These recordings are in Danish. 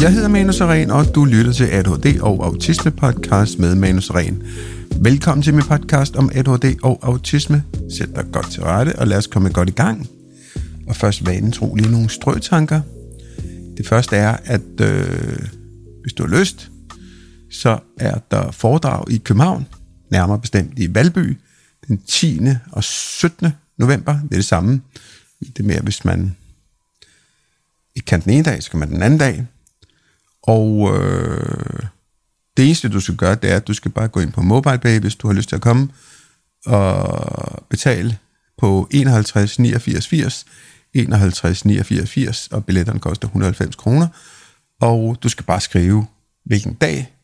Jeg hedder Manu Sareen, og du lytter til ADHD og Autisme podcast med Manu Sareen. Velkommen til min podcast om ADHD og autisme. Sæt dig godt til rette, og lad os komme godt i gang. Og først vanen tro lige nogle strøtanker. Det første er, at hvis du har lyst, så er der foredrag i København, nærmere bestemt i Valby, den 10. og 17. november. Det er det samme. Det er mere, hvis man ikke kan den ene dag, så kan man den anden dag. Og det eneste, du skal gøre, det er, at du skal bare gå ind på MobilePay, hvis du har lyst til at komme, og betale på 51 89 80, 51 89 80, og billetterne koster 190 kroner. Og du skal bare skrive, hvilken dag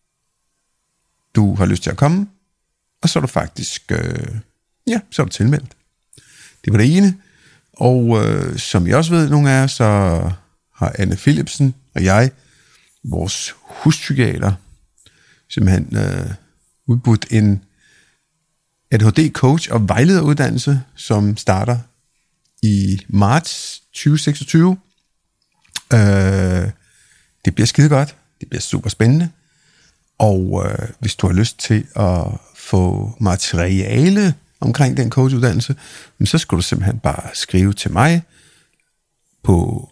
du har lyst til at komme, og så er du faktisk, så er du tilmeldt. Det var det ene. Og som I også ved, nogle af jer, så har Anne Philipsen og jeg, vores huspsykiater, simpelthen udbudt en ADHD-coach og vejlederuddannelse, som starter i marts 2026. Det bliver skide godt. Det bliver super spændende. Og hvis du har lyst til at få materiale omkring den coachuddannelse, så skal du simpelthen bare skrive til mig på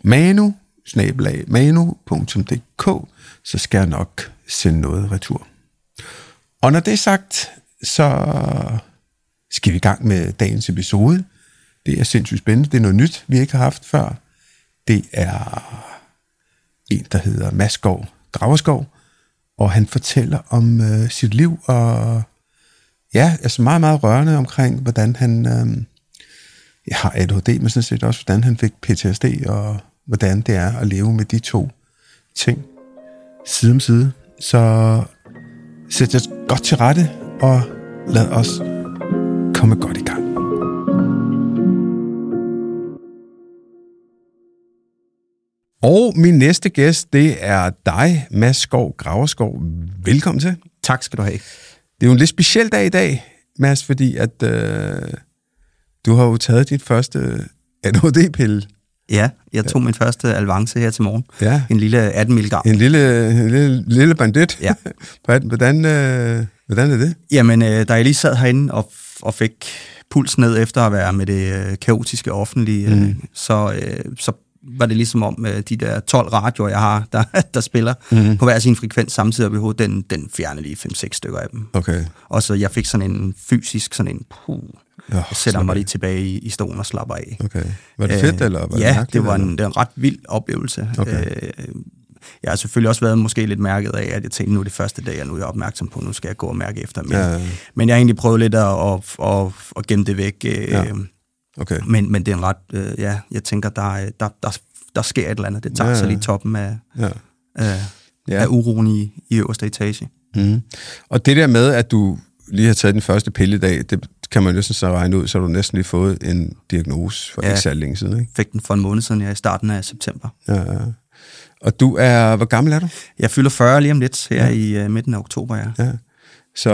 manu@manu.dk, så skal jeg nok sende noget retur. Og når det er sagt, så skal vi i gang med dagens episode. Det er sindssygt spændende. Det er noget nyt, vi ikke har haft før. Det er en, der hedder Mads Graverskov, og han fortæller om sit liv, og altså meget, meget rørende omkring, hvordan han har ADHD, men sådan set også, hvordan han fik PTSD, og hvordan det er at leve med de to ting side om side. Så sæt jer godt til rette, og lad os komme godt i gang. Og min næste gæst, det er dig, Mads Graverskov. Velkommen til. Tak skal du have. Det er jo en lidt speciel dag i dag, Mads, fordi at du har jo taget dit første ADHD-pille. Ja, jeg tog min første Alvance her til morgen. Ja. En lille 18 mg. En lille bandit. Ja. Hvordan er det? Jamen, da jeg lige sad herinde og fik puls ned efter at være med det kaotiske offentlige, så var det ligesom om de der 12 radioer, jeg har, der spiller på hver sin frekvens samtidig op i hovedet, den fjerner lige 5-6 stykker af dem. Okay. Og så jeg fik sådan en fysisk, jeg sætter mig lige tilbage i stolen og slapper af. Okay. Var det fedt, eller var det mærkeligt? Det var en ret vild oplevelse. Okay. Jeg har selvfølgelig også været måske lidt mærket af, at jeg tænkte, nu er det første dag, og nu er jeg opmærksom på, nu skal jeg gå og mærke efter. Men jeg har egentlig prøvet lidt at gemme det væk. Okay. Men det er en ret, jeg tænker, der sker et eller andet. Det tager sig lige toppen af uroen i øverste etage. Mm. Og det der med, at du lige har taget den første pille i dag, det kan man næsten så regne ud, så har du næsten lige fået en diagnose for ikke så længe siden, ikke? Fik den for en måned siden, i starten af september. Ja. Og du er, hvor gammel er du? Jeg fylder 40 lige om lidt her i midten af oktober, ja. Så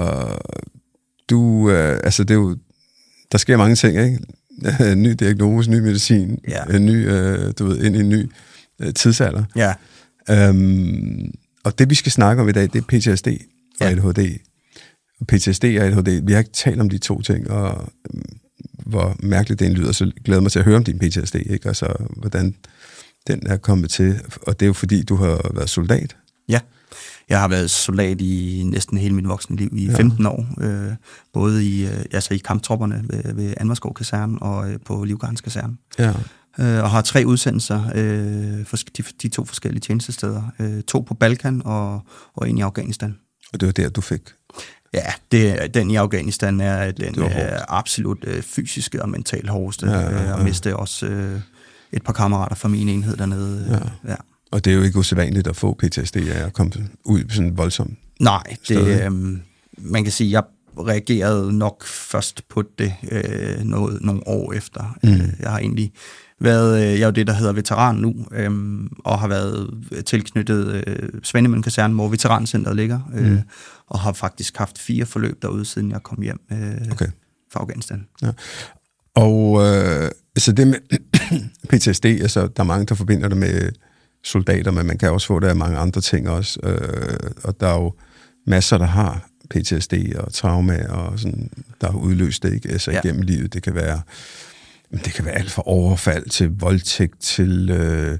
du, det er jo, der sker mange ting, ikke? Ny diagnose, ny medicin, ind i en ny tidsalder. Ja. Og det, vi skal snakke om i dag, det er PTSD og ADHD. Og PTSD og ADHD, vi har ikke talt om de to ting, og hvor mærkeligt det lyder, så glæder mig til at høre om din PTSD, ikke? Altså, hvordan den er kommet til. Og det er jo fordi, du har været soldat. Ja, jeg har været soldat i næsten hele mit voksne liv, i 15 år. Både i kamptropperne ved Anvarskov Kaserne og på Livgardens Kaserne. Ja. Og har 3 udsendelser for de 2 forskellige tjenestesteder. 2 på Balkan og en i Afghanistan. Og det var der, du fik? Ja, den i Afghanistan er den absolut fysiske og mentalt hårdeste. Og miste også et par kammerater fra min enhed dernede. Ja. Og det er jo ikke usædvanligt at få PTSD af at komme ud sådan voldsomt. Nej, man kan sige, jeg reagerede nok først på det nogle år efter. Jeg har egentlig været, jeg er jo det, der hedder veteran nu, og har været tilknyttet Svendemøn Kaserne, hvor veterancenteret ligger, og har faktisk haft 4 forløb derude, siden jeg kom hjem fra Afghanistan. Ja. Og så det med PTSD, altså der er mange, der forbinder det med soldater, men man kan også få det af mange andre ting også. Og der er jo masser, der har PTSD og traume, og sådan, der har udløst det, ikke? Altså igennem livet. Det kan være alt fra overfald til voldtægt til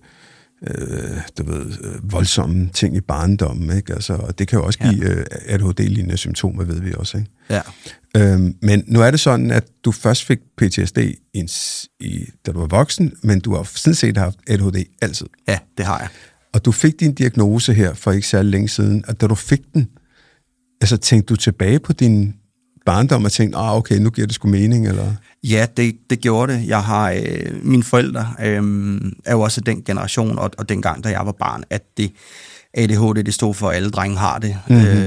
voldsomme ting i barndommen, ikke? Altså, og det kan jo også give ADHD-lignende symptomer, ved vi også, ikke? Ja. Men nu er det sådan, at du først fik PTSD da du var voksen, men du har sådan set haft ADHD altid. Ja, det har jeg. Og du fik din diagnose her for ikke særlig længe siden, og da du fik den, altså tænkte du tilbage på din barndom og tænkte, okay, nu giver det sgu mening, eller? Ja, det gjorde det. Jeg har mine forældre er jo også den generation, og dengang, da jeg var barn, at det ADHD, det stod for, at alle drenge har det.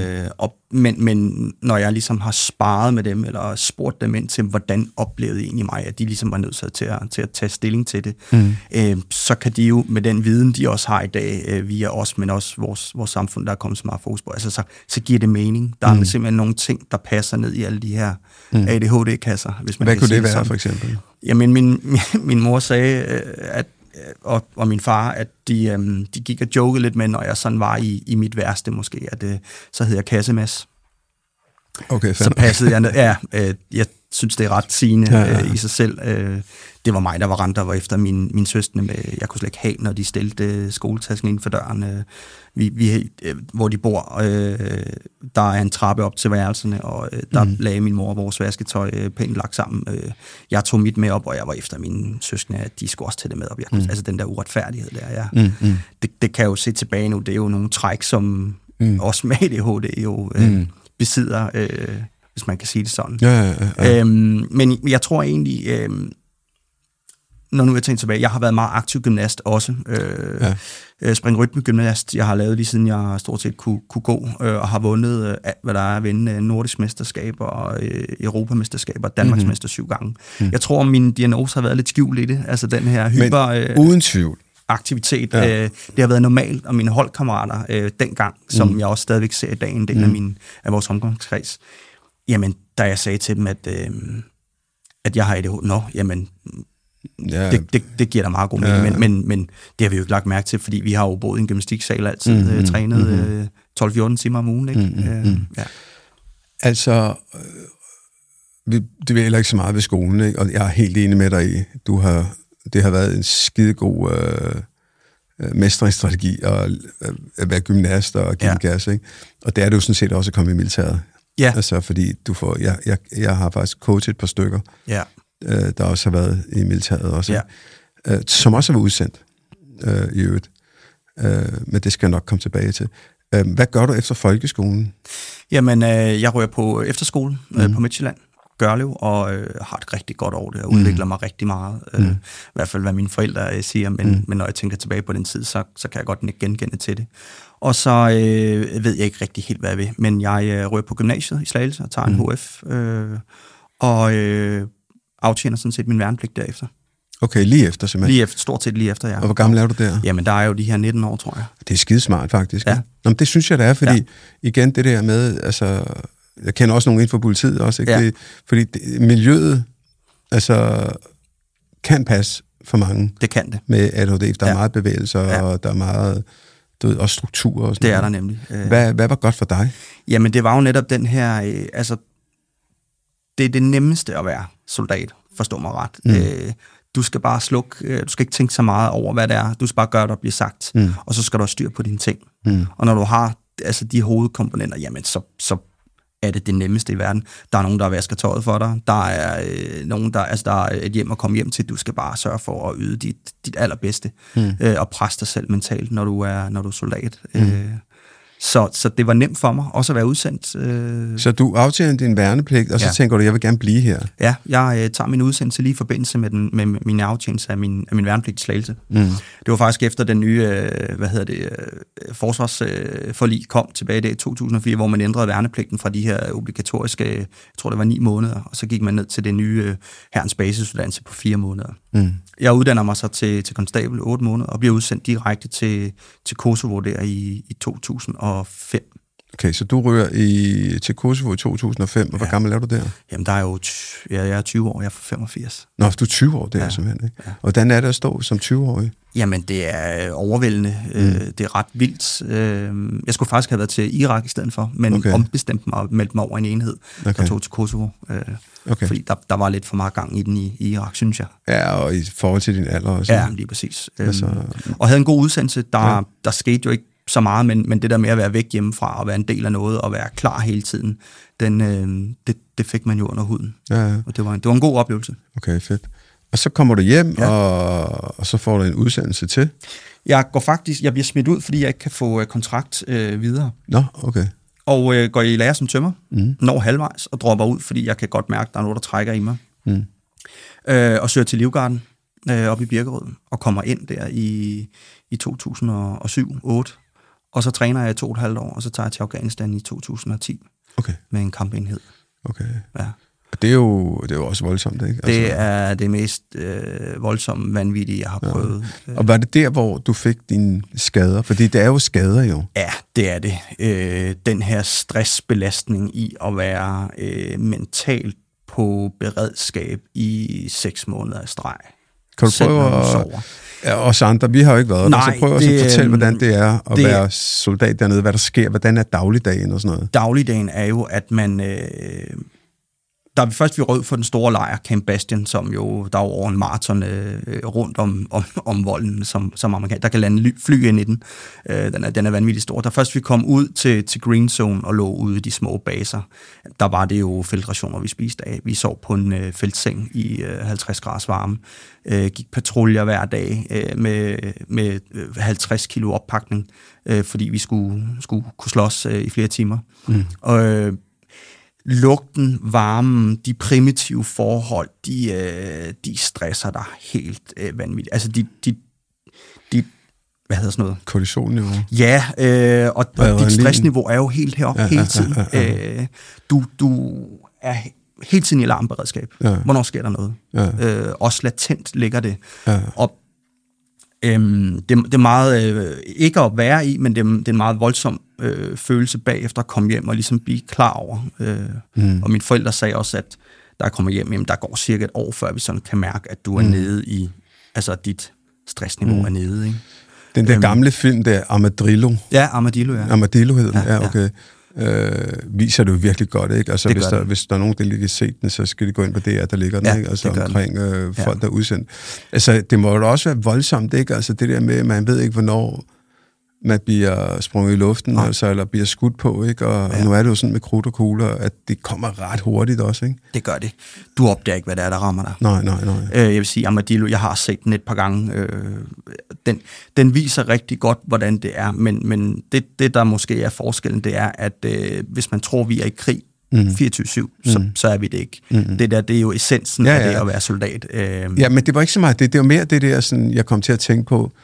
Men når jeg ligesom har sparet med dem, eller spurgt dem ind til, hvordan oplevede de egentlig mig, at de ligesom var nødt til at tage stilling til det, så kan de jo med den viden, de også har i dag, via os, men også vores samfund, der er kommet så meget fokus på, altså så giver det mening. Der er simpelthen nogle ting, der passer ned i alle de her ADHD-kasser. Hvis man Hvad kunne det være, sådan. for eksempel? Jamen, min mor sagde, at og min far, at de gik og jokede lidt med, når jeg sådan var i mit værste måske, at så hed jeg Kassemas. Okay, så passede jeg ned. Ja, jeg synes, det er ret sigende i sig selv. Det var mig, der var efter min søskende med, jeg kunne slet ikke have, når de stillede skoletasken inden for døren. Vi hvor de bor, der er en trappe op til værelserne, og der lagde min mor vores vasketøj pænt lagt sammen. Jeg tog mit med op, og jeg var efter mine søskende, at de skulle også tage det med op. Altså den der uretfærdighed der, det kan jeg jo se tilbage nu. Det er jo nogle træk, som også med ADHD jo besidder, hvis man kan sige det sådan. Ja. Men jeg tror egentlig, når nu jeg tænker tilbage, jeg har været meget aktiv gymnast også. Springrytme-gymnast, jeg har lavet lige siden jeg stort set kunne gå, og har vundet alt, hvad der er at vinde, nordisk mesterskaber, og europamesterskaber, Danmarksmester 7 gange. Jeg tror, min diagnose har været lidt skjult i det, altså den her uden tvivl aktivitet. Det har været normalt, og mine holdkammerater dengang, som jeg også stadigvæk ser i dag, en del af vores omgangskreds, jamen, da jeg sagde til dem, at jeg har ADHD, jamen, det giver da meget god mening, men det har vi jo ikke lagt mærke til, fordi vi har jo boet i en gymnastiksal altid, trænet 12-14 timer om ugen, ikke? Altså, det vil heller ikke så meget ved skolen, ikke? Og jeg er helt enig med dig i, det har været en skidegod mestringsstrategi at være gymnast og give gas, ikke? Og det er det jo sådan set også at komme i militæret. Ja. Altså, fordi jeg har faktisk coachet et par stykker, der også har været i militæret også, som også har været udsendt i øvrigt. Men det skal jeg nok komme tilbage til. Hvad gør du efter folkeskolen? Jamen, jeg rører på efterskole på Midtjylland, Gørlev, og har et rigtig godt år der, og udvikler mig rigtig meget. I hvert fald, hvad mine forældre siger, men når jeg tænker tilbage på den tid, så kan jeg godt genkende til det. Og så ved jeg ikke rigtig helt, hvad jeg vil, men jeg rører på gymnasiet i Slagelse og tager en HF, og aftjener sådan set min værnepligt derefter. Okay, lige efter simpelthen? Stort set lige efter, ja. Og hvor gammel er du der? Jamen, der er jo de her 19 år, tror jeg. Det er skidesmart, faktisk. Ja. Nå, men det synes jeg, det er, fordi igen, det der med, altså, jeg kender også nogen inden for politiet også, ikke? Ja. Fordi miljøet, altså, kan passe for mange. Det kan det. Med ADHD, der er meget bevægelser, og der er meget, også struktur og sådan det er der nemlig. Hvad var godt for dig? Jamen, det var jo netop den her, altså, det er det nemmeste at være soldat, forstå mig ret. Du skal bare slukke, du skal ikke tænke så meget over, hvad det er. Du skal bare gøre, der bliver sagt, og så skal du have styr på dine ting. Og når du har altså de hovedkomponenter, jamen så er det nemmeste i verden. Der er nogen, der vasker tøjet for dig. Der er nogen, der er et hjem at komme hjem til. Du skal bare sørge for at yde dit allerbedste og presse dig selv mentalt, når du er soldat. Så det var nemt for mig også at være udsendt. Så du aftjener din værnepligt, og så tænker du, jeg vil gerne blive her? Ja, jeg tager min udsendelse lige i forbindelse med min aftjenelse af min værnepligt i Slagelse. Det var faktisk efter den nye, forsvarsforlig kom tilbage i 2004, hvor man ændrede værnepligten fra de her obligatoriske, jeg tror det var 9 måneder, og så gik man ned til det nye Hærens basisuddannelse på 4 måneder. Jeg uddanner mig så til konstabel 8 måneder, og bliver udsendt direkte til Kosovo der i 2005. Okay, så du ryger til Kosovo i 2005, og hvor gammel er du der? Jamen, der er jo jeg er 20 år, jeg er 85. Nå, du er 20 år, det er simpelthen, ikke? Ja. Hvordan er det at stå som 20-årig? Jamen, det er overvældende. Det er ret vildt. Jeg skulle faktisk have været til Irak i stedet for, men ombestemte mig og meldte mig over en enhed, der tog til Kosovo. Fordi der var lidt for meget gang i den i Irak, synes jeg. Ja, og i forhold til din alder også. Ja, lige præcis. Og havde en god udsendelse. Der skete jo ikke så meget, men det der med at være væk hjemmefra og være en del af noget og være klar hele tiden, det fik man jo under huden. Ja. Og det var en god oplevelse. Okay, fedt. Og så kommer du hjem, og så får du en udsendelse til? Jeg bliver smidt ud, fordi jeg ikke kan få kontrakt videre. Nå, okay. Og går i lære som tømmer, når halvvejs, og dropper ud, fordi jeg kan godt mærke, at der er noget, der trækker i mig. Og søger til Livgarden op i Birkerød, og kommer ind der i 2007-2008. Og så træner jeg i 2,5 år, og så tager jeg til Afghanistan i 2010 med en kampenhed. Okay. Ja. Det er jo også voldsomt, ikke? Det er det mest voldsomme, vanvittige, jeg har prøvet. Og var det der, hvor du fik dine skader? Fordi det er jo skader jo. Ja, det er det. Den her stressbelastning i at være mentalt på beredskab i 6 måneder af streg. Kan du prøve os andre, vi har jo ikke været der, så prøv også at fortælle, hvordan det er at være soldat dernede, hvad der sker, hvordan er dagligdagen og sådan noget? Dagligdagen er jo, at man... Da vi først rød for den store lejr, Camp Bastion, som jo, der er over en maraton rundt om volden, som amerikaner, der kan lande fly ind i den. Den er vanvittigt stor. Da først vi kom ud til Green Zone og lå ude i de små baser, der var det jo feltrationer, vi spiste af. Vi sov på en feltseng i 50 graders varme, gik patruljer hver dag med 50 kilo oppakning, fordi vi skulle kunne slås i flere timer. Og lugten, varmen, de primitive forhold, de stresser dig helt vanvittigt. Altså, de hvad hedder sådan noget? Kortisolniveau. Ja, og dit stressniveau er jo helt heroppe hele tiden. Du er hele tiden i alarmberedskab. Ja. Hvornår sker der noget? Ja. Også latent ligger det. Ja. Og det er meget, ikke at være i, men det er en meget voldsom følelse bagefter at komme hjem og ligesom blive klar over. Og mine forældre sagde også, at da jeg kommer hjem, der går cirka et år, før vi sådan kan mærke, at du er nede i, altså dit stressniveau er nede. Ikke? Den der gamle film der, Armadillo. Ja, Armadillo, ja. Armadillo hed den, ja, okay. Viser det jo virkelig godt, ikke? Altså, hvis der er nogen, der lige kan se den, så skal de gå ind på det, der ligger den, ikke? Altså omkring folk, der er udsendt. Altså, det må jo også være voldsomt, ikke? Altså, det der med, man ved ikke, hvornår man bliver sprunget i luften, altså, eller bliver skudt på, ikke? Og nu er det jo sådan med krudt og kugler, at det kommer ret hurtigt også, ikke? Det gør det. Du opdager ikke, hvad det er, der rammer dig. Nej. Jeg vil sige, Armadillo, jeg har set den et par gange. Den viser rigtig godt, hvordan det er, men det, der måske er forskellen, det er, at hvis man tror, vi er i krig 24/7, så er vi det ikke. Det er jo essensen af det at være soldat. Ja, men det var ikke så meget det. Det var mere det der, sådan, jeg kom til at tænke på,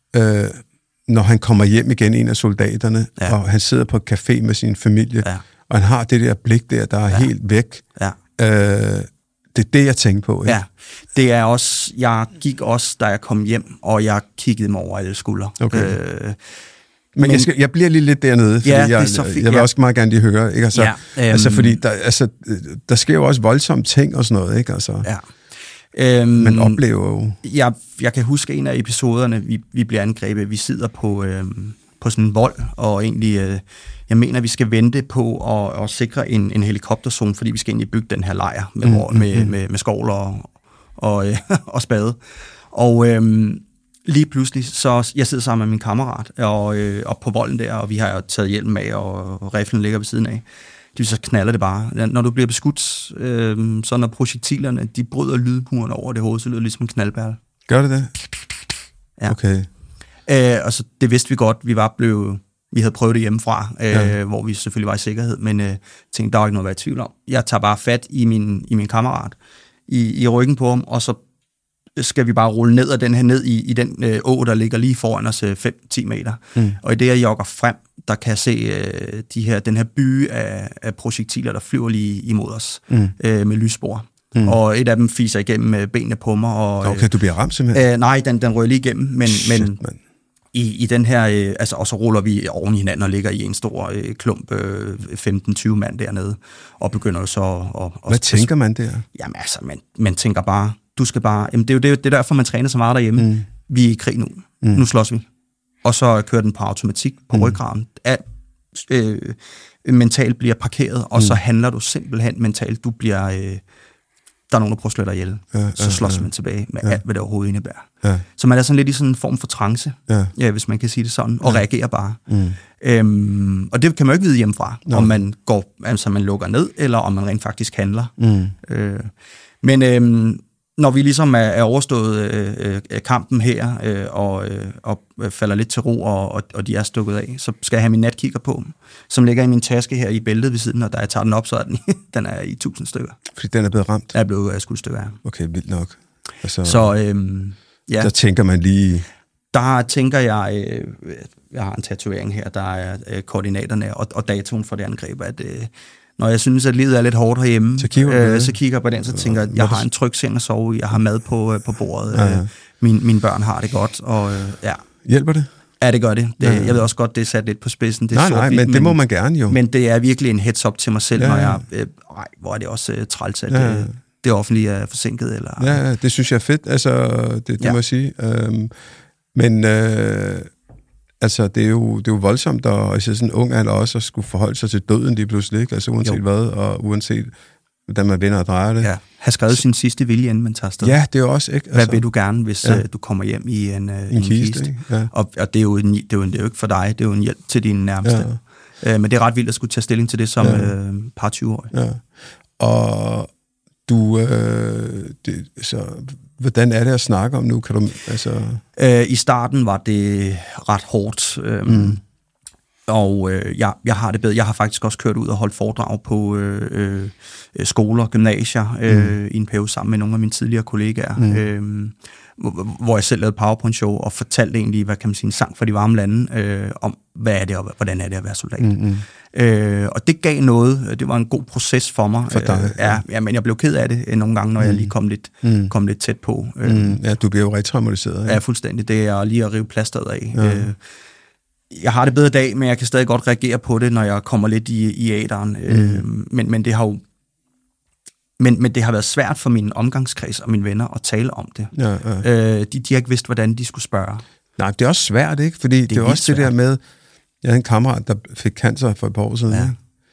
når han kommer hjem igen, en af soldaterne, og han sidder på et café med sin familie, og han har det der blik der er helt væk. Ja. Det er det, jeg tænkte på. Ikke? Ja, det er også, jeg gik også, da jeg kom hjem, og jeg kiggede mig over alle skuldre. Okay. Men jeg bliver lige lidt dernede, fordi jeg vil også meget gerne lige høre, ikke? Altså, altså fordi der sker jo også voldsomme ting og sådan noget, ikke? Altså. Ja. Man oplever jo... Jeg kan huske en af episoderne, vi bliver angrebet. Vi sidder på sådan en vold, og egentlig, jeg mener, vi skal vente på at sikre en helikopterzone, fordi vi skal egentlig bygge den her lejr med skovl og spade. Og lige pludselig, så jeg sidder sammen med min kammerat og på volden der, og vi har jo taget hjelm af, og riflen ligger ved siden af. Så knalder det bare. Når du bliver beskudt, så når projektilerne, de bryder lydmuren over det hoved, så lyder det ligesom en knaldperle. Gør det det? Ja. Okay. Og så det vidste vi godt. Vi havde prøvet det hjemmefra, hvor vi selvfølgelig var i sikkerhed, men tænkte, der var ikke noget at være i tvivl om. Jeg tager bare fat i min kammerat i ryggen på ham, og så skal vi bare rulle ned i den å, der ligger lige foran os 5-10 meter. Og i det, jeg jogger frem, der kan jeg se den her byge af projektiler, der flyver lige imod os med lysspor. Og et af dem fiser igennem benene på mig. Og, okay, du bliver ramt simpelthen? Nej, den rører lige igennem, men i den her, og så ruller vi oven i hinanden og ligger i en stor klump, 15-20 mand dernede, og begynder så at... Hvad tænker man der? Jamen altså, man tænker bare, du skal bare... Jamen, det er jo det derfor, man træner så meget derhjemme. Vi er i krig nu. Nu slås vi. Og så kører den på automatik på ryggraden. Mentalt bliver parkeret, og så handler du simpelthen mentalt. Du bliver... der er nogen, der prøver at slå dig ihjel. Så slås man tilbage med alt, hvad det overhovedet indebærer. Ja. Så man er sådan lidt i sådan en form for trance, hvis man kan sige det sådan, og reagerer bare. Og det kan man jo ikke vide hjemmefra, om man går, altså man lukker ned, eller om man rent faktisk handler. Men når vi ligesom er overstået kampen her, og falder lidt til ro, og de er stukket af, så skal jeg have min natkigger på, som ligger i min taske her i bæltet ved siden, og da jeg tager den op, så er den er i 1000 stykker. Fordi den er blevet ramt? Den er blevet skudt stykker af. Okay, vildt nok. Altså, så der tænker man lige... Der tænker jeg har en tatovering her, der er koordinaterne og datoen for det angreb, at... Når jeg synes, at livet er lidt hårdt herhjemme, så kigger jeg på den, så tænker jeg, at jeg har en tryg seng at sove i, jeg har mad på bordet, mine børn har det godt, og Hjælper det? Ja, det gør det. Jeg ved også godt, det er sat lidt på spidsen. Det er nej, men det må man gerne jo. Men det er virkelig en heads up til mig selv, når jeg... hvor er det også træls, at det offentlige er forsinket, eller... Ja, det synes jeg er fedt, altså, det må jeg sige. Men... Altså, det er jo voldsomt, og sådan en ung alder også at skulle forholde sig til døden lige pludselig, ikke? Altså uanset hvad, og uanset hvordan man vinder og drejer det. Ja, have skrevet sin sidste vilje, inden man tager afsted. Ja, det er jo også, ikke? Altså, hvad vil du gerne, hvis du kommer hjem i en kiste? Ja. Og det er jo ikke for dig, det er jo en hjælp til dine nærmeste. Ja. Men det er ret vildt at skulle tage stilling til det som par 20-årig. Ja. Og du... så... Hvordan er det at snakke om nu? Kan du, altså... I starten var det ret hårdt, og jeg har det bedre. Jeg har faktisk også kørt ud og holdt foredrag på skoler, gymnasier, i en periode sammen med nogle af mine tidligere kollegaer, hvor jeg selv lavede PowerPoint-show og fortalte egentlig, hvad kan man sige, en sang for de varme lande, om hvad er det og hvordan er det at være soldat. Og det gav noget. Det var en god proces for mig. For dig, ja, men jeg blev ked af det nogle gange, når jeg lige kom lidt tæt på. Ja, du bliver jo retraumatiseret. Ja, fuldstændig. Det er lige at rive plasteret af. Ja. Jeg har det bedre i dag, men jeg kan stadig godt reagere på det, når jeg kommer lidt i æderen. Men det har jo... Men det har været svært for min omgangskreds og mine venner at tale om det. Ja. De har ikke vidst, hvordan de skulle spørge. Nej, det er også svært, ikke? Fordi det er også svært. Det der med... Jeg havde en kammerat, der fik cancer for et par år siden,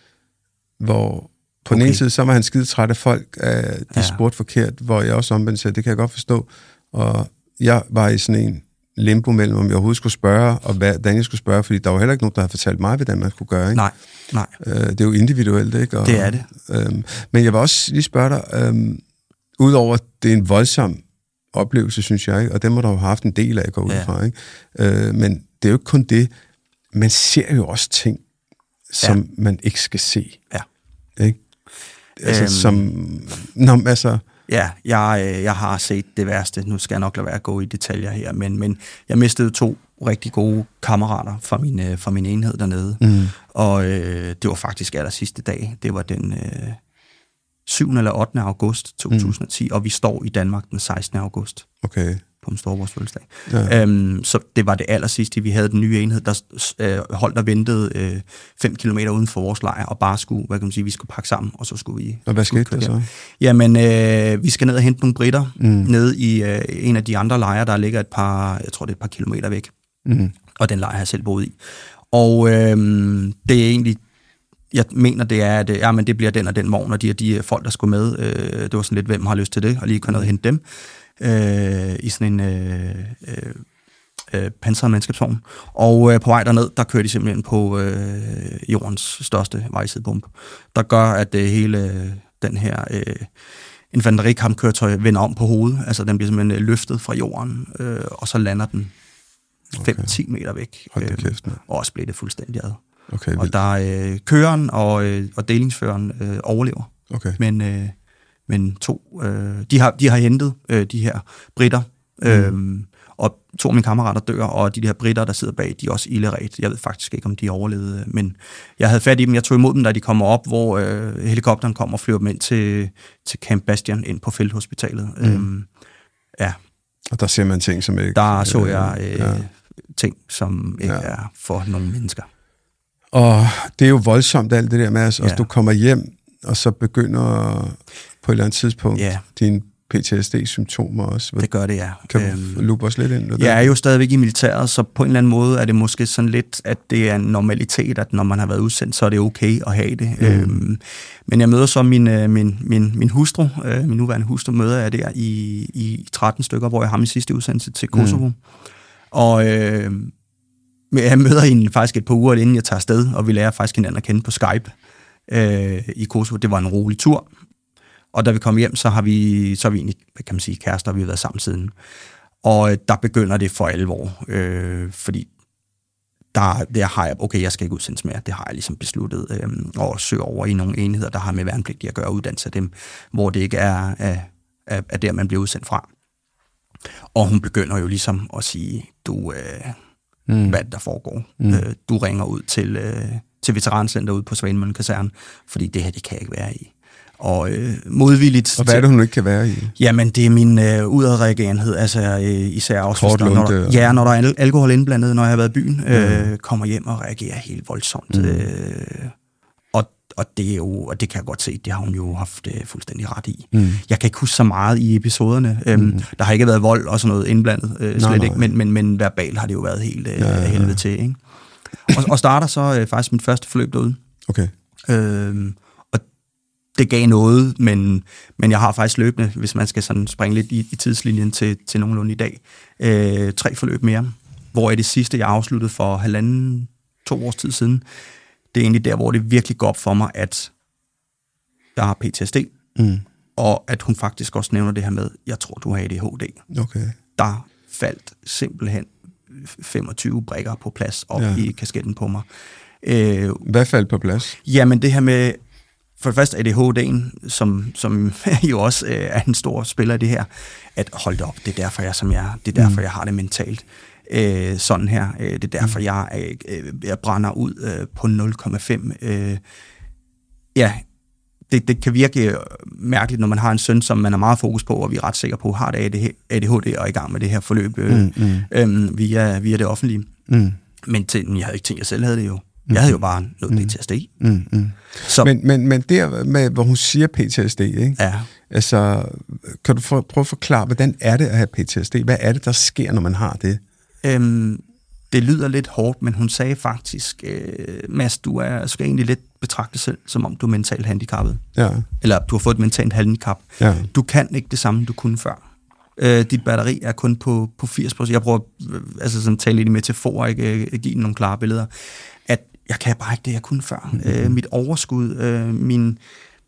hvor på den ene side, så var han skide træt af folk, de spurgte forkert, hvor jeg også omvendt sagde, det kan jeg godt forstå. Og jeg var i sådan en limbo mellem, om jeg overhovedet skulle spørge, og hvordan jeg skulle spørge, fordi der var heller ikke nogen, der havde fortalt mig, hvordan man skulle gøre. Ikke? Nej. Det er jo individuelt, ikke? Og, det er det. Men jeg vil også lige spørge dig, udover det er en voldsom oplevelse, synes jeg, ikke? Og det må du have haft en del af, går ud fra, ikke? Men det er jo ikke kun det. Man ser jo også ting, som man ikke skal se. Ja. Ikke? Altså, Ja, jeg har set det værste. Nu skal jeg nok lade være at gå i detaljer her, men jeg mistede 2 rigtig gode kammerater fra min enhed dernede. Og det var faktisk aller sidste dag. Det var den 7. eller 8. august 2010, og vi står i Danmark den 16. august. Okay. På en storebrors fødselsdag. Ja. Så det var det allersidste. Vi havde den nye enhed, der holdt og ventede 5 kilometer uden for vores lejr, og bare skulle, hvad kan man sige, vi skulle pakke sammen, og så skulle vi... Og hvad skete der så? Jamen, vi skal ned og hente nogle britter, nede i en af de andre lejre, der ligger et par kilometer væk. Og den lejr har jeg selv boet i. Og det er egentlig... Jeg mener, det er, at men det bliver den og den morgen, og de folk, der skulle med, det var sådan lidt, hvem har lyst til det, og lige kunne ned og hente dem. I sådan en pansret mandskabsvogn. Og på vej derned, der kører de simpelthen på jordens største vejsidebombe, der gør, at hele den her infanterikampkøretøj vender om på hovedet. Altså, den bliver simpelthen løftet fra jorden, og så lander den 5-10 meter væk. Og også blev det fuldstændig ad. Okay, og der køreren og delingsføreren overlever. Okay. Men 2, de har hentet de her britter, og 2 af mine kammerater dør, og de her britter, der sidder bag, de er også ilderæt. Jeg ved faktisk ikke, om de overlevede, men jeg havde fat i dem. Jeg tog imod dem, da de kommer op, hvor helikopteren kommer og flyver dem ind til Camp Bastion, ind på felthospitalet. Og der ser man ting, som ikke... Der så jeg ting, som ikke er for nogle mennesker. Og det er jo voldsomt alt det der med, at du kommer hjem, og så begynder på et eller andet tidspunkt dine PTSD-symptomer også. Det gør det, ja. Kan du lupe os lidt ind? Jeg er jo stadigvæk i militæret, så på en eller anden måde er det måske sådan lidt, at det er en normalitet, at når man har været udsendt, så er det okay at have det. Men jeg møder så min hustru, min nuværende hustru, møder jeg der i 13 stykker, hvor jeg har min sidste udsendelse til Kosovo. Og jeg møder hende faktisk et par uger inden jeg tager afsted, og vi lærer faktisk hinanden at kende på Skype i Kosovo. Det var en rolig tur. Og da vi kom hjem, så er vi egentlig, kan man sige, kærester, og vi har været sammen siden. Og der begynder det for alvor, fordi der har jeg, okay, jeg skal ikke udsendes mere, det har jeg ligesom besluttet, at søge over i nogle enheder, der har med værnepligtige at gøre, uddannelse af dem, hvor det ikke er der, man bliver udsendt fra. Og hun begynder jo ligesom at sige, hvad der foregår. Du ringer ud til veterancenter ude på Svanemøllen Kaserne, fordi det her, det kan jeg ikke være i. Og modvilligt... Og hvad er det, hun ikke kan være i? Jamen, det er min udadreagerenhed, altså især også... Når der er alkohol indblandet, når jeg har været i byen, kommer hjem og reagerer helt voldsomt. Og det er jo, og det kan jeg godt se, det har hun jo haft fuldstændig ret i. Jeg kan ikke huske så meget i episoderne. Der har ikke været vold og sådan noget indblandet, slet ikke, men verbal har det jo været helt helvede til, ikke? Og starter så faktisk mit første forløb derude. Okay. Og det gav noget, men jeg har faktisk løbende, hvis man skal sådan springe lidt i tidslinjen til nogenlunde i dag, 3 forløb mere, hvor det sidste, jeg afsluttede for 1,5-2 års tid siden, det er egentlig der, hvor det virkelig går op for mig, at jeg har PTSD, og at hun faktisk også nævner det her med, jeg tror, du har ADHD. Okay. Der faldt simpelthen 25 brikker på plads op i kasketten på mig. Hvad faldt på plads? Jamen det her med, for det første ADHD'en, som jo også er en stor spiller i det her, at hold da op, det er derfor, jeg er som jeg er. Det er derfor, jeg har det mentalt. Sådan her. Det er derfor, jeg brænder ud på 0,5. Det kan virke mærkeligt, når man har en søn, som man er meget fokus på, og vi er ret sikre på, har det ADHD og er i gang med det her forløb via det offentlige. Men jeg havde ikke tænkt, jeg selv havde det jo. Jeg havde jo bare noget PTSD. Så, men der med, hvor hun siger PTSD, ikke? Ja. Altså, kan du prøve at forklare, hvordan er det at have PTSD? Hvad er det, der sker, når man har det? Det lyder lidt hårdt, men hun sagde faktisk, Mads, du skal egentlig lidt betragte dig selv, som om du er mentalt handicappet. Ja. Eller du har fået et mentalt handicap. Ja. Du kan ikke det samme, du kunne før. Dit batteri er kun på 80%. Jeg prøver at tale lidt i metafor, ikke give nogle klare billeder. At jeg kan bare ikke det, jeg kunne før. Mit overskud, min...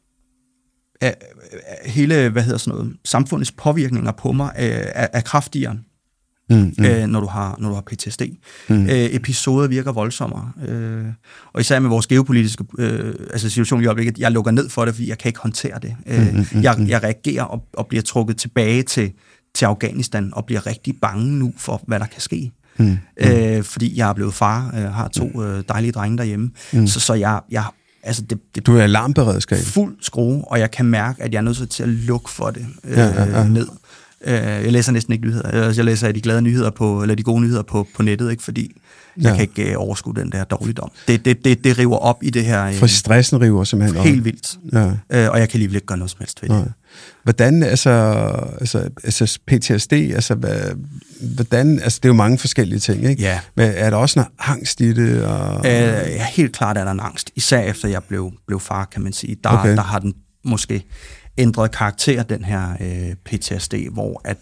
hele, samfundets påvirkninger på mig er kraftigere. Når du har PTSD. Episoder virker voldsommere. Og især med vores geopolitiske situation i øjeblikket, jeg lukker ned for det, fordi jeg kan ikke håndtere det. Jeg reagerer og bliver trukket tilbage til Afghanistan og bliver rigtig bange nu for, hvad der kan ske. Fordi jeg er blevet far, har 2 dejlige drenge derhjemme. Så jeg du er alarmberedskab. Fuld skrue, og jeg kan mærke, at jeg er nødt til at lukke for det ned. Jeg læser næsten ikke nyheder. Jeg læser de glade nyheder eller de gode nyheder på nettet, ikke, fordi jeg kan ikke overskue den der dårligdom. Det river op i det her. For stressen river simpelthen op. Helt vildt. Ja. Og jeg kan alligevel ikke gøre noget som helst ved det. Hvordan, PTSD, hvordan, det er jo mange forskellige ting, ikke? Ja. Men er der også noget angst i det? Helt klart er der en angst. Især efter jeg blev far, kan man sige. Der har den måske ændret karakter, den her PTSD, hvor at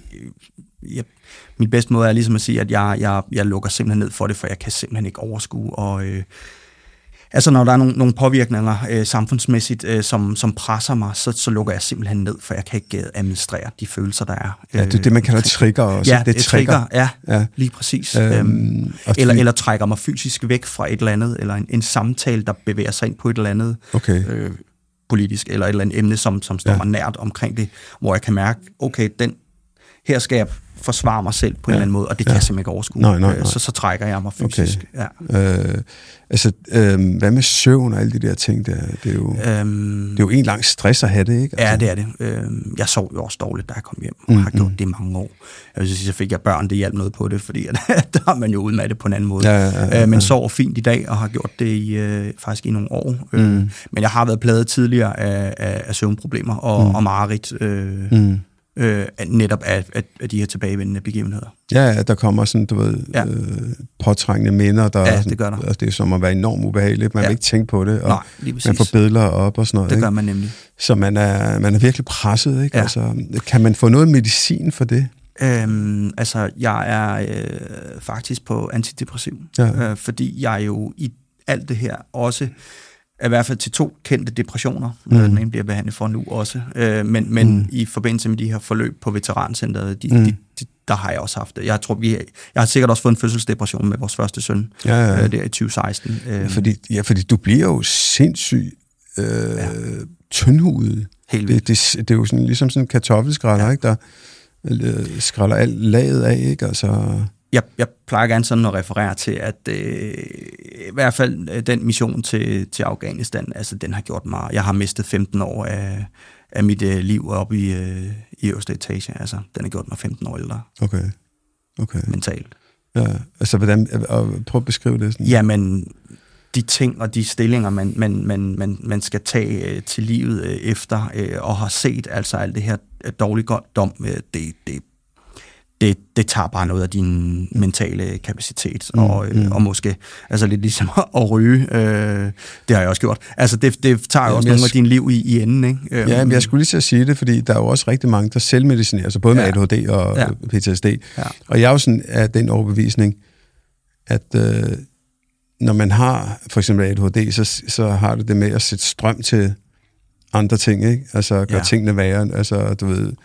min bedste måde er ligesom at sige, at jeg lukker simpelthen ned for det, for jeg kan simpelthen ikke overskue. Og når der er nogle påvirkninger samfundsmæssigt, som presser mig, så lukker jeg simpelthen ned, for jeg kan ikke administrere de følelser, der er. Ja, det er det, man kalder trigger også. Ja, det trigger, ja, lige præcis. Eller trækker mig fysisk væk fra et eller andet, eller en samtale, der bevæger sig ind på et eller andet politisk, eller et eller andet emne, som står mig nært omkring det, hvor jeg kan mærke, okay, her skal jeg forsvare mig selv på en eller anden måde, og det kan jeg simpelthen ikke overskue. Nej. Så trækker jeg mig fysisk. Okay. Hvad med søvn og alle de der ting der? Det er jo en lang stress at have det, ikke? Altså. Ja, det er det. Jeg sov jo også dårligt, da jeg kom hjem, og har gjort det i mange år. Jeg vil sige, så fik jeg børn, det hjalp noget på det, fordi der er man jo udmattet på en anden måde. Ja. Men sover fint i dag, og har gjort det faktisk i nogle år. Men jeg har været plaget tidligere af søvnproblemer og mareridt. Netop af de her tilbagevendende begivenheder. Ja, der kommer sådan, du ved, påtrængende minder, det gør der. Altså, det er som at være enormt ubehageligt. Man vil ikke tænke på det, og nej, lige præcis. Man får billeder op og sådan noget. Det gør ikke? man nemlig. Så man er virkelig presset, ikke? Ja. Altså, kan man få noget medicin for det? Jeg er faktisk på antidepressiv, fordi jeg jo i alt det her også i hvert fald til 2 kendte depressioner. Den ene bliver behandlet for nu også. Men i forbindelse med de her forløb på veterancenteret, der har jeg også haft det. Jeg har sikkert også fået en fødselsdepression med vores første søn, der i 2016. Fordi du bliver jo sindssygt tyndhudet. Helt vildt. Det er jo sådan, ligesom sådan en kartoffelskræller, ikke? Der skræller alt laget af, ikke? Altså... Jeg plejer gerne sådan at referere til, at i hvert fald den mission til Afghanistan, altså den har gjort mig... Jeg har mistet 15 år af mit liv oppe i øverste etage. Altså, den har gjort mig 15 år ældre. Okay. Mentalt. Ja, altså hvordan... Prøv at beskrive det sådan. Jamen, de ting og de stillinger, man skal tage til livet efter, og har set altså alt det her dårligdom, det tager bare noget af din mentale kapacitet, og måske altså lidt ligesom at ryge, det har jeg også gjort. Altså det tager jo også nogle af din liv i enden, ikke? Ja, men jeg skulle lige til at sige det, fordi der er jo også rigtig mange, der selvmedicinerer, altså både med ADHD og PTSD. Ja. Og jeg er jo sådan af den overbevisning, at når man har for eksempel ADHD, så har det med at sætte strøm til andre ting, ikke? Altså gøre tingene værre, altså du ved...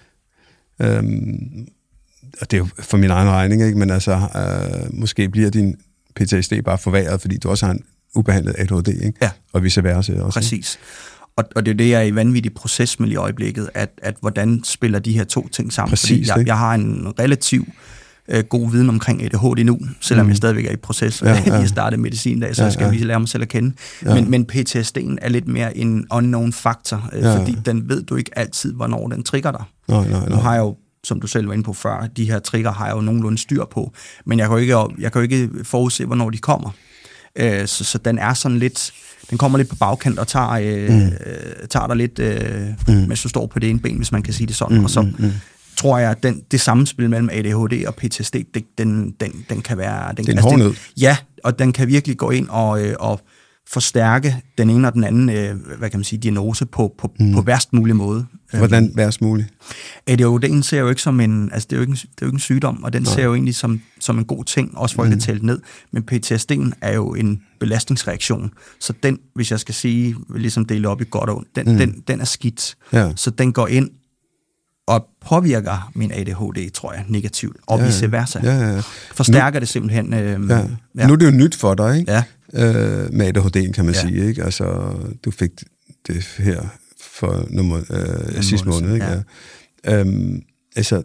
og det er jo for min egen regning, ikke? Men altså, måske bliver din PTSD bare forværret, fordi du også har en ubehandlet ADHD, ikke? Ja. Og vice versa også. Præcis. Og det er det, jeg er i vanvittig proces med i øjeblikket, at hvordan spiller de her 2 ting sammen. Præcis, fordi jeg har en relativ god viden omkring ADHD nu, selvom jeg stadigvæk er i proces, og vi har startet medicindag, så skal vi lære mig selv at kende. Men PTSD'en er lidt mere en unknown factor, fordi den ved du ikke altid, hvornår den trigger dig. Nej. Nu har jeg jo, som du selv var inde på før, de her trigger har jeg jo nogenlunde styr på, men jeg kan jo ikke forudse, hvornår de kommer. Så den er sådan lidt, den kommer lidt på bagkant og tager dig lidt, mens du står på det ene ben, hvis man kan sige det sådan, og så tror jeg, at det samspil mellem ADHD og PTSD, den kan være... Det er en hård nød. Ja, og den kan virkelig gå ind og forstærke den ene og den anden, hvad kan man sige, diagnose på værst mulig måde. Hvordan værst muligt? ADHD'en ser jo ikke som en, altså det er jo ikke en sygdom, og den ser jo egentlig som en god ting, også for at tale ned, men PTSD'en er jo en belastningsreaktion, så den, hvis jeg skal sige, ligesom dele op i godt og ondt, den er skidt, så den går ind og påvirker min ADHD, tror jeg, negativt, og vice versa. Ja. Forstærker det simpelthen. Nu er det jo nyt for dig, ikke? Ja. Med ADHD'en, kan man sige, ikke? Altså, du fik det her for sidste måned, ikke? Ja.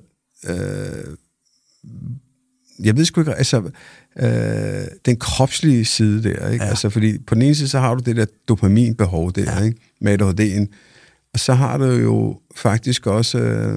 Jeg ved sgu ikke, altså, den kropslige side der, ikke? Ja. Altså, fordi på den ene side, så har du det der dopaminbehov der, ikke? Med ADHD'en. Og så har du jo faktisk også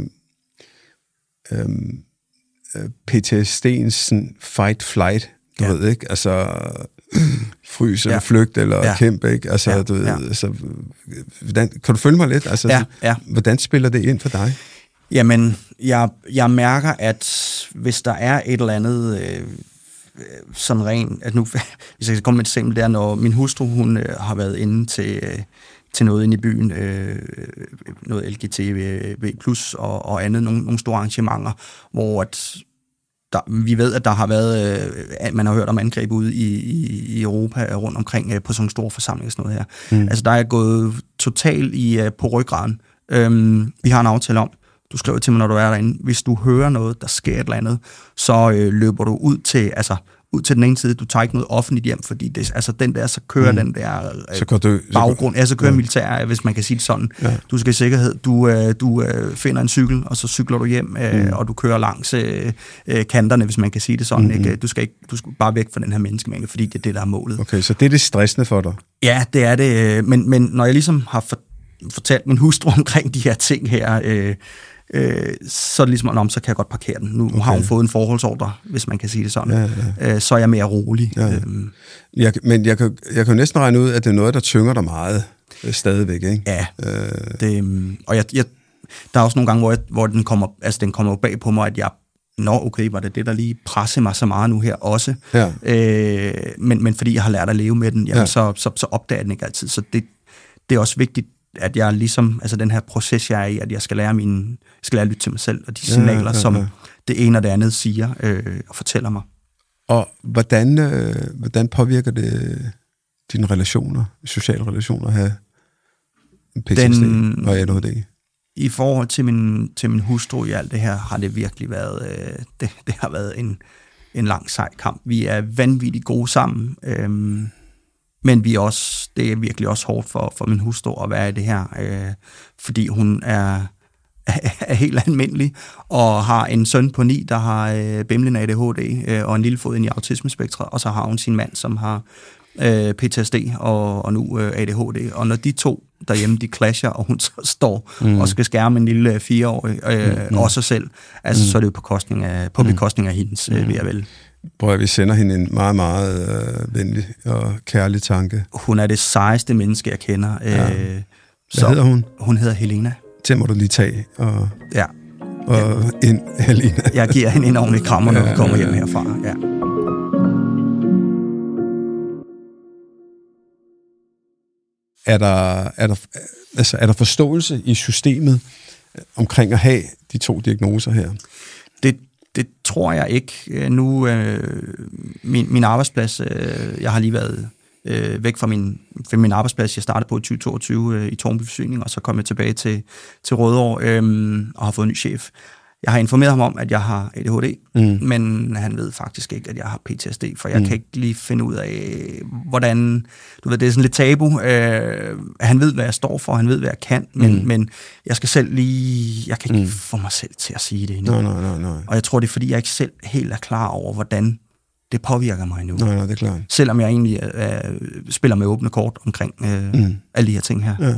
PTSD'ens fight-flight, du ved, ikke? Altså, frys eller flygt eller kæmpe, ikke? Altså, du ved, altså, kan du følge mig lidt? Altså, hvordan spiller det ind for dig? Jamen, jeg mærker, at hvis der er et eller andet sådan rent, at nu, hvis jeg skal komme med et eksempel, der, når min hustru, hun har været inde til noget inde i byen, noget LGTB plus og andet, nogle store arrangementer, hvor vi ved, at der har været, man har hørt om angreb ude i Europa rundt omkring på sådan store forsamlinger og sådan noget her. Altså, der er gået totalt på ryggraden. Vi har en aftale om, du skriver til mig, når du er derinde, hvis du hører noget, der sker et eller andet, så løber du ud ud til den ene side, du tager ikke noget offentligt hjem, fordi det, altså den der, så kører den der baggrund, så kører militær, hvis man kan sige det sådan. Ja. Du skal i sikkerhed, du finder en cykel, og så cykler du hjem, og du kører langs kanterne, hvis man kan sige det sådan. Ikke? Du skal bare væk fra den her menneskemængde, fordi det er det, der er målet. Okay, så det er det stressende for dig? Ja, det er det, men når jeg ligesom har fortalt min hustru omkring de her ting her, så er det ligesom, så kan jeg godt parkere den. Nu har hun fået en forholdsordre, hvis man kan sige det sådan. Ja. Så er jeg mere rolig. Ja. Men jeg kan jo næsten regne ud, at det er noget, der tynger dig meget stadigvæk, ikke? Ja. Og der er også nogle gange, hvor den kommer bag på mig, at jeg okay, var det der lige presser mig så meget nu her også. Ja. Men fordi jeg har lært at leve med den, jamen, så opdager den ikke altid. Så det er også vigtigt, at jeg ligesom, altså den her proces, jeg er i, at jeg skal lære at lytte til mig selv, og de signaler, som det ene og det andet siger og fortæller mig. Og hvordan påvirker det dine relationer, sociale relationer at have PTSD og ADHD? I forhold til min hustru i alt det her, har det virkelig været, det har været en lang sej kamp. Vi er vanvittigt gode sammen, men det er virkelig også hårdt for min hustru at være i det her, fordi hun er helt almindelig, og har en søn på 9, der har bimlende ADHD, og en lille fod ind i autismespektret, og så har hun sin mand, som har PTSD og nu ADHD. Og når de to derhjemme, de clasher, og hun så står og skal skærme en lille 4-årig, og sig selv, altså så er det jo på bekostning af hendes, vil jeg vel. Prøv, vi sender hende en meget, meget venlig og kærlig tanke. Hun er det sejeste menneske, jeg kender. Hvad hedder hun? Hun hedder Helena. Det må du lige tage og ind, Helena. Jeg giver hende en ordentlig krammer, når vi kommer hjem herfra. Ja. Er der forståelse i systemet omkring at have de 2 diagnoser her? Det tror jeg ikke. Nu, min arbejdsplads, jeg har lige været væk fra min arbejdsplads. Jeg startede på i 2022 i Tårnby Forsyning, og så kom jeg tilbage til Rødovre og har fået en ny chef. Jeg har informeret ham om, at jeg har ADHD, men han ved faktisk ikke, at jeg har PTSD, for jeg kan ikke lige finde ud af, hvordan. Du ved, det er sådan lidt tabu. Han ved, hvad jeg står for, han ved, hvad jeg kan, men jeg skal selv lige. Jeg kan ikke få mig selv til at sige det endnu. Nej. Og jeg tror, det er, fordi jeg ikke selv helt er klar over, hvordan det påvirker mig nu. Nej, det er klart. Selvom jeg egentlig spiller med åbne kort omkring alle de her ting her. Ja.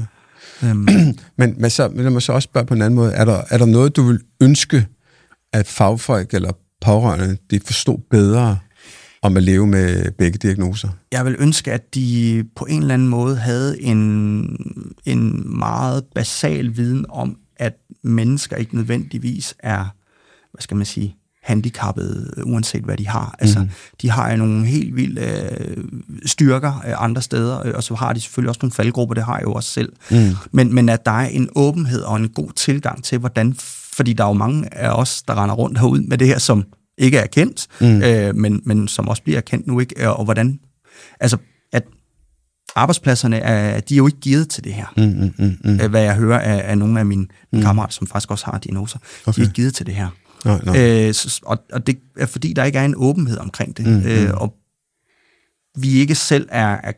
Men lad mig så også spørge på en anden måde. Er der noget, du vil ønske, at fagfolk eller pårørende, de forstod bedre om at leve med begge diagnoser? Jeg vil ønske, at de på en eller anden måde havde en meget basal viden om, at mennesker ikke nødvendigvis er, hvad skal man sige, handicappede, uanset hvad de har. Altså, de har jo nogle helt vilde styrker andre steder, og så har de selvfølgelig også nogle faldgrupper, det har jeg jo også selv. Men at der er en åbenhed og en god tilgang til, hvordan, fordi der er jo mange af os, der render rundt herude med det her, som ikke er kendt, men som også bliver kendt nu, ikke? Og hvordan, altså, at arbejdspladserne, de er jo ikke gearet til det her. Hvad jeg hører af nogle af mine kammerater, som faktisk også har diagnoser, de er ikke gearet til det her. Og det er fordi, der ikke er en åbenhed omkring det. Og vi ikke selv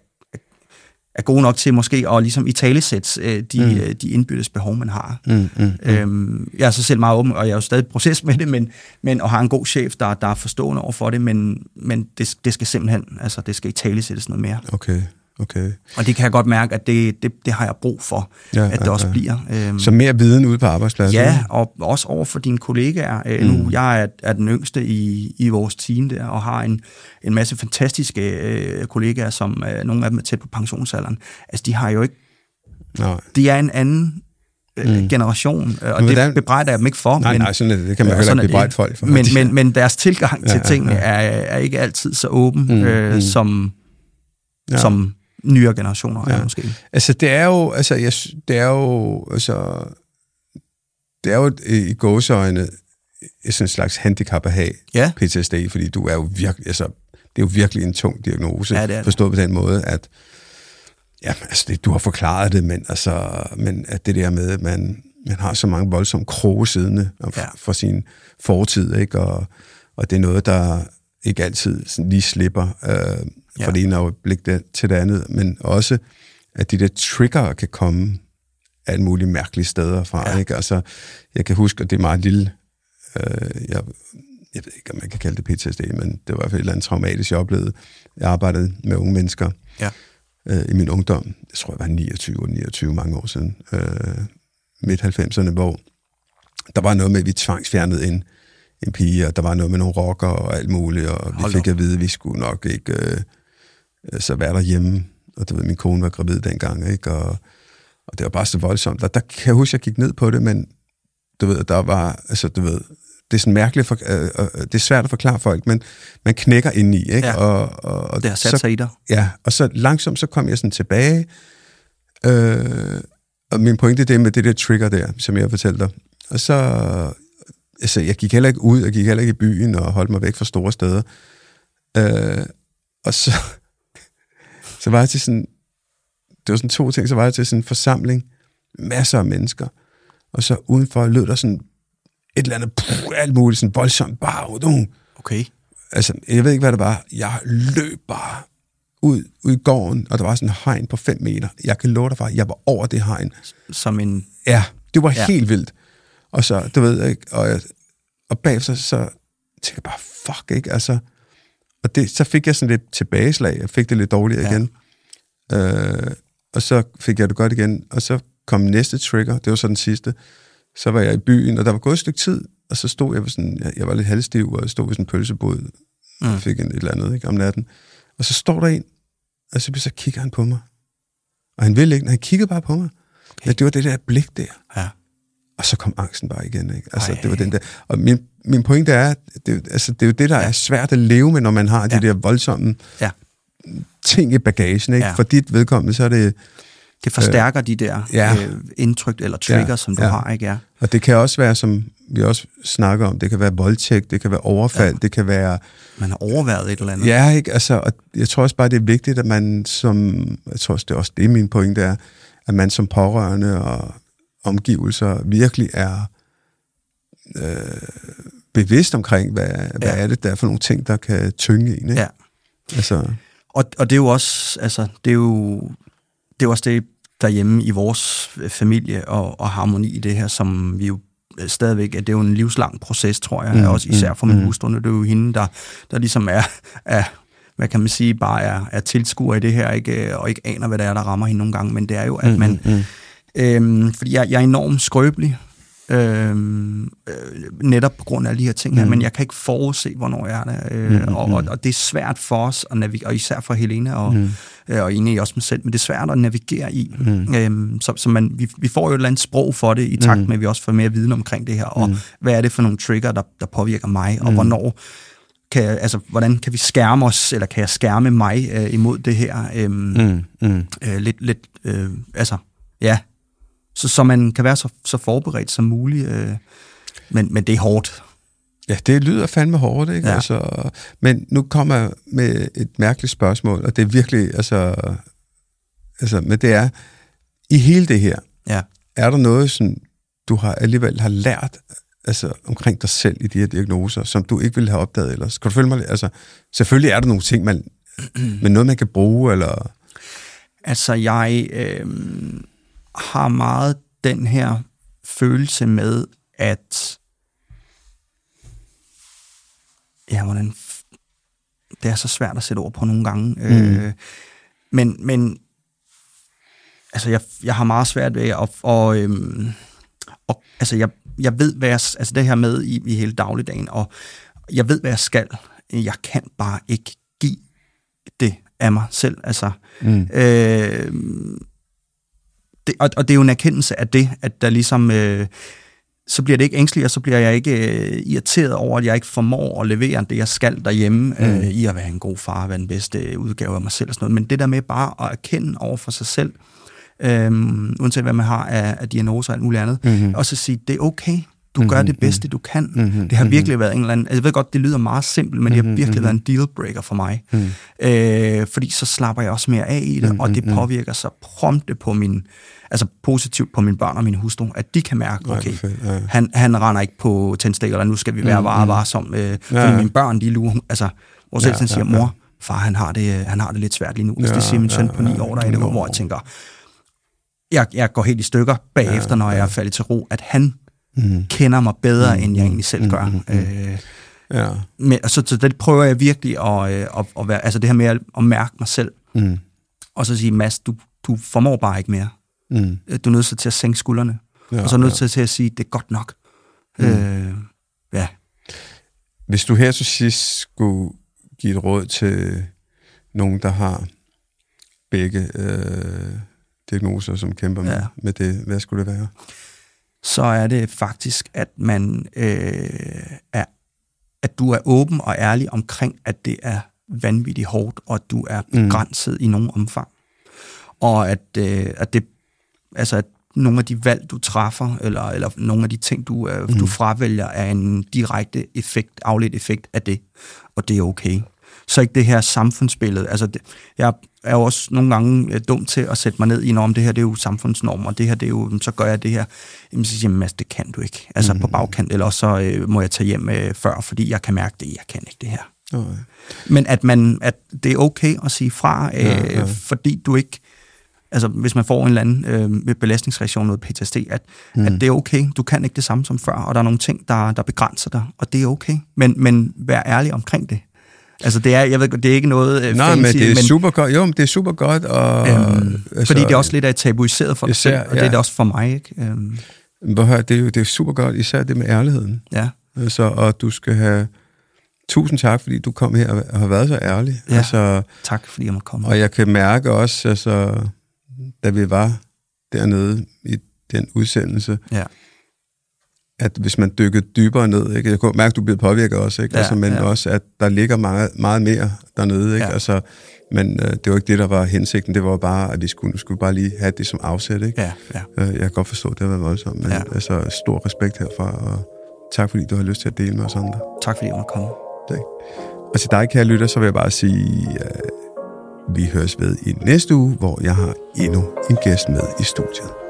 er gode nok til måske at ligesom italesætte de indbyrdes behov, man har. Jeg er så selv meget åben, og jeg er jo stadig i proces med det, men og har en god chef, der er forstående over for det, men det skal simpelthen, altså det skal italesættes noget mere. Okay. Og det kan jeg godt mærke, at det har jeg brug for, at det også bliver. Så mere viden ude på arbejdspladsen? Ja, og også over for dine kollegaer. Nu, jeg er den yngste i vores team der, og har en masse fantastiske kollegaer, som nogle af dem er tæt på pensionsalderen. Altså, de har jo ikke. De er en anden generation, og det bebrejder jeg dem ikke for. Nej, sådan er det. Det kan man heller ikke bebrejde folk for. Men deres tilgang til tingene er ikke altid så åben, som nyere generationer måske. Altså det er jo i gåseøjne sådan en slags handicap at have PTSD, fordi du er jo virkelig, altså det er jo virkelig en tung diagnose, forstået på den måde, at du har forklaret det, men at det der med, at man har så mange voldsomme kroge siddende fra sin fortid, ikke? Og det er noget, der ikke altid sådan lige slipper fra det ene øjeblik til det andet, men også, at de der trigger kan komme alle mulige mærkelige steder fra. Ikke? Altså, jeg kan huske, at det er meget lille, jeg ved ikke, om man kan kalde det PTSD, men det var i hvert fald et eller andet traumatisk, jeg oplevede. Jeg arbejdede med unge mennesker i min ungdom. Jeg tror, jeg var 29 mange år siden. Midt-90'erne, hvor der var noget med, at vi tvangsfjernede en pige, og der var noget med nogle rocker og alt muligt, og vi fik at vide, at vi skulle nok ikke så være derhjemme. Og du ved, min kone var gravid dengang, ikke? Og det var bare så voldsomt. Der kan jeg huske, at jeg gik ned på det, men du ved, der var, altså du ved, det er sådan mærkeligt, det er svært at forklare folk, men man knækker indeni, ikke? Ja. Og det har sat sig i dig. Ja, og så langsomt, så kom jeg sådan tilbage, og min pointe det med det der trigger der, som jeg fortalte dig. Og så, altså, jeg gik heller ikke ud, jeg gik heller ikke i byen, og holdt mig væk fra store steder. Og så var jeg til sådan, det var sådan 2 ting, så var jeg til sådan en forsamling, masser af mennesker, og så udenfor lød der sådan et eller andet, alt muligt, sådan voldsomt, bare, okay. Altså, jeg ved ikke, hvad det var. Jeg løb bare ud i gården, og der var sådan en hegn på 5 meter. Jeg kan love dig for, at jeg var over det hegn. Som en... Ja, det var helt vildt. Og så, du ved ikke, og bagefter så tænkte jeg bare, fuck, ikke? Altså, og så fik jeg sådan lidt tilbageslag. Jeg fik det lidt dårligt igen. Og så fik jeg det godt igen. Og så kom næste trigger, det var så den sidste. Så var jeg i byen, og der var gået et stykke tid, og så stod jeg ved sådan, jeg var lidt halvstiv, og jeg stod ved sådan en pølsebod, og fik et eller andet, ikke, om natten. Og så står der en, og så kigger han på mig. Og han ville ikke, han kiggede bare på mig. Okay. Ja, det var det der blik der. Ja. Og så kom angsten bare igen, ikke? Altså, det var den der. Og min pointe er, det er jo det, der er svært at leve med, når man har de der voldsomme ting i bagagen, ikke? For dit vedkommende, så er det... Det forstærker de der indtryk eller trigger, som du har, ikke? Ja. Og det kan også være, som vi også snakker om, det kan være voldtægt, det kan være overfald, det kan være... Man har overværet et eller andet. Ja, ikke? Altså, og jeg tror også bare, det er vigtigt, at man som... Jeg tror også, det er også det, min pointe er, at man som pårørende og omgivelser virkelig er bevidst omkring, hvad er det, der er for nogle ting, der kan tynge en, ikke? Ja. Altså... Og det er jo også, altså, det er jo også det derhjemme i vores familie og harmoni i det her, som vi jo stadigvæk, det er jo en livslang proces, tror jeg, også især for min hustru. Det er jo hende, der ligesom er hvad kan man sige, bare er tilskuer i det her, ikke, og ikke aner, hvad det er, der rammer hende nogle gange, men det er jo, at man... fordi jeg er enormt skrøbelig, netop på grund af alle de her ting her, men jeg kan ikke forudse, hvornår jeg er der, og det er svært for os, og især for Helene, og egentlig også mig selv, men det er svært at navigere i. Så vi får jo et eller andet sprog for det, i takt med, at vi også får mere viden omkring det her, og hvad er det for nogle trigger, der påvirker mig, og hvornår hvordan kan vi skærme os, eller kan jeg skærme mig imod det her? Så man kan være så forberedt som muligt, men det er hårdt. Ja, det lyder fandme hårdt, ikke? Ja. Altså, men nu kommer jeg med et mærkeligt spørgsmål, og det er virkelig, men det er, i hele det her, er der noget, som du alligevel har lært, altså omkring dig selv i de her diagnoser, som du ikke ville have opdaget ellers? Kan du følge mig? Altså, selvfølgelig er der nogle ting, men noget, man kan bruge, eller... Altså, jeg har meget den her følelse med, at det er så svært at sætte ord på nogle gange. Men altså, jeg har meget svært ved jeg ved, hvad jeg... Altså, det her med i hele dagligdagen, og jeg ved, hvad jeg skal. Jeg kan bare ikke give det af mig selv. Altså... Og det er jo en erkendelse af det, at der ligesom... så bliver det ikke ængstligt, og så bliver jeg ikke irriteret over, at jeg ikke formår at levere det, jeg skal derhjemme, i at være en god far, være den bedste udgave af mig selv og sådan noget. Men det der med bare at erkende over for sig selv, uanset hvad man har af diagnoser og alt muligt andet, og så sige, det er okay. Du gør det bedste, du kan. Det har virkelig været en eller anden... Altså, jeg ved godt, det lyder meget simpelt, men det har virkelig været en dealbreaker for mig. Fordi så slapper jeg også mere af i det, og det påvirker så prompte på positivt på mine børn og min hustru, at de kan mærke, okay, han render ikke på tændstik, eller nu skal vi være varsom. Fordi mine børn, de lurer... Altså, vores ældste siger, mor, far, han har det lidt svært lige nu. Det siger min søn på 9 år, der er det, hvor jeg tænker... Jeg går helt i stykker bagefter, når jeg er faldet til ro, at han kender mig bedre, end jeg egentlig selv gør. Men, så det prøver jeg virkelig at være, altså det her med at mærke mig selv, og så sige, Mads, du formår bare ikke mere. Du er nødt til at sænke skuldrene, og så er nødt til at sige, det er godt nok. Ja. Hvis du her til sidst skulle give et råd til nogen, der har begge diagnoser, som kæmper med det, hvad skulle det være? Så er det faktisk, at man at du er åben og ærlig omkring, at det er vanvittigt hårdt, og at du er begrænset i nogen omfang. Og at nogle af de valg, du træffer, eller nogle af de ting, du fravælger, er en direkte afledt effekt af det, og det er okay. Så ikke det her samfundsbillede. Altså, jeg er jo også nogle gange dum til at sætte mig ned i, om det her det er jo samfundsnormer, og det her det er jo, så gør jeg det her. Jamen, så siger jeg, Mads, det kan du ikke. Altså på bagkant, eller så må jeg tage hjem før, fordi jeg kan mærke det, jeg kan ikke det her. Men at det er okay at sige fra, fordi du ikke, altså hvis man får en eller anden belastningsreaktion, noget PTSD, at det er okay, du kan ikke det samme som før, og der er nogle ting, der begrænser dig, og det er okay. Men vær ærlig omkring det. Altså det er, jeg ved, det er ikke noget fancy, men det er super godt. Jo, men det er super godt, og fordi det er også lidt af tabuiseret for dig selv, og det er det også for mig, ikke? Det er super godt, især det med ærligheden. Ja. Altså, og du skal have tusind tak, fordi du kom her og har været så ærlig. Ja. Altså, tak fordi jeg måtte komme. Og jeg kan mærke også, altså, da vi var dernede i den udsendelse, at hvis man dykker dybere ned, ikke? Jeg kunne mærke, at du blev påvirket også, ikke? Men også, at der ligger meget, meget mere dernede, ikke? Altså, men det var ikke det, der var hensigten. Det var bare, at vi skulle bare lige have det som afsæt, ikke? Jeg kan godt forstå, at det har været voldsomt, men altså, stor respekt herfra, og tak fordi du har lyst til at dele med os andre. Tak fordi jeg måtte komme. Tak. Og til dig, kære lytter, så vil jeg bare sige, vi høres ved i næste uge, hvor jeg har endnu en gæst med i studiet.